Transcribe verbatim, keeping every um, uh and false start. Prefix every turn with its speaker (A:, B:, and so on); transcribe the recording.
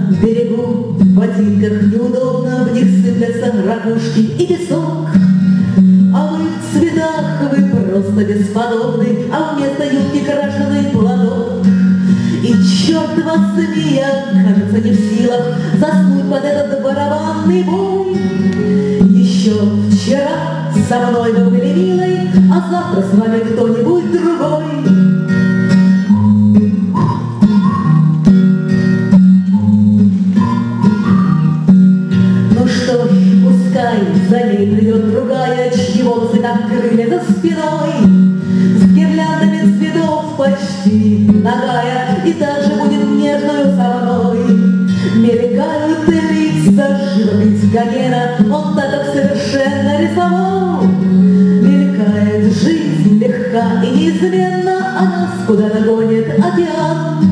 A: берегу, в ботинках неудобно, в них сыплятся ракушки и песок. А вы в цветах, вы просто бесподобны, а вместо юбки крашеный платок. И черт вас змея, кажется, не в силах заснуть под этот барабанный бой. Еще вчера со мной вы были милой, а завтра с вами кто-нибудь другой. За ней придет другая, чьи волосы как крылья за спиной, с гирляндами цветов почти нагая, и также будет нежную со мной. Мелькают лица, живопись Гогена, он так их совершенно рисовал. Мелькает жизнь легка и неизменно, а нас куда-то гонит океан.